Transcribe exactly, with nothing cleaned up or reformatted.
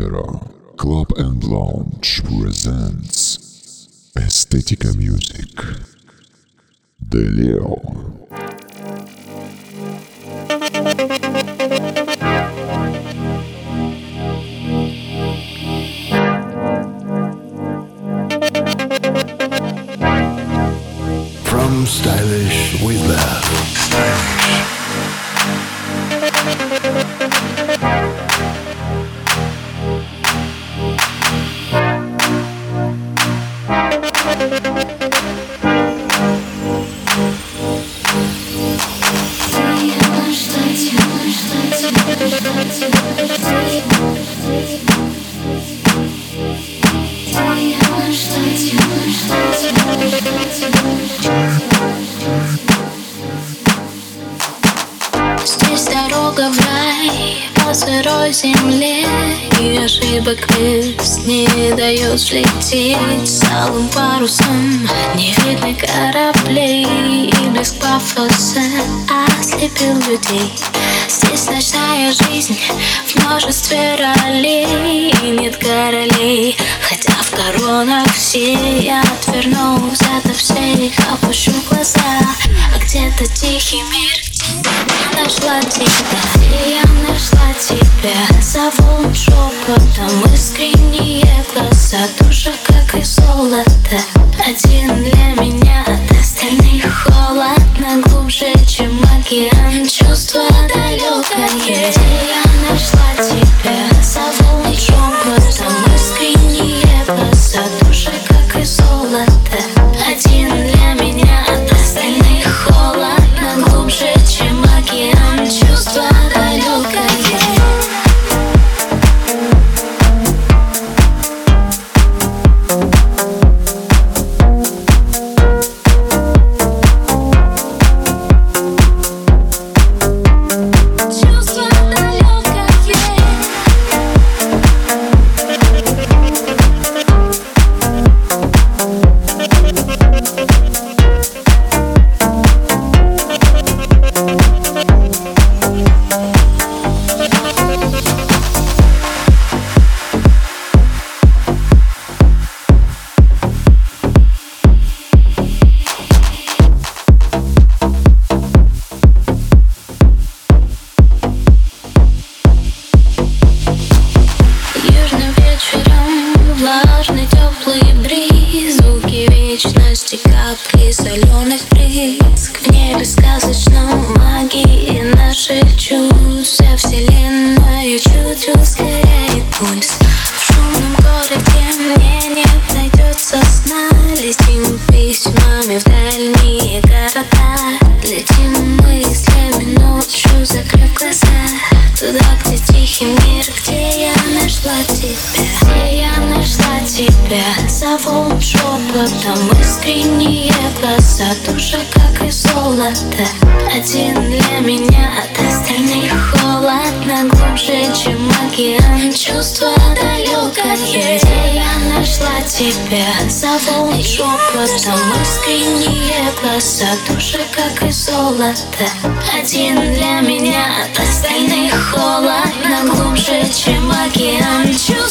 Opera Club and Lounge presents Estetica Music. De Leo. From Stylish with Love. Stylish. Здесь дорога в рай по сырой земле, и ошибок вес не дает взлететь. С алым парусом не видно кораблей, и блеск пафоса ослепил людей. Здесь ночная жизнь в множестве ролей, и нет королей, хотя в коронах все. Я отвернусь ото всех, опущу глаза, а где-то тихий мир, где я нашла тебя, где я нашла тебя. Зову шепотом искренние глаза, душа как и золото, один для меня, от остальных холодно, глубже, чем океан, чувство далекое. Где я нашла тебя, зову шепотом искренние глаза, душа как и золото, один для меня, от остальных холодно, глубже, чем океан, чувство далекое. Влажный теплый бриз, звуки вечности, капли соленых брызг. В небе сказочном магии наших чувств, вся вселенная чуть ускоряет пульс. В шумном городе мне не найдется сна, летим письмами в дальние города. Летим мыслями ночью, закрыв глаза, туда, где тихий мир, где я нашла тебя, где я нашла тебя. Зову шепотом искренние глаза, душа как и золото, один для меня, от остальных холодно, глубже, чем океан, чувство далекое. Где я нашла тебя, зову шепотом искренние глаза, душа как и золото, один для меня, от остальных холодно, глубже, чем океан.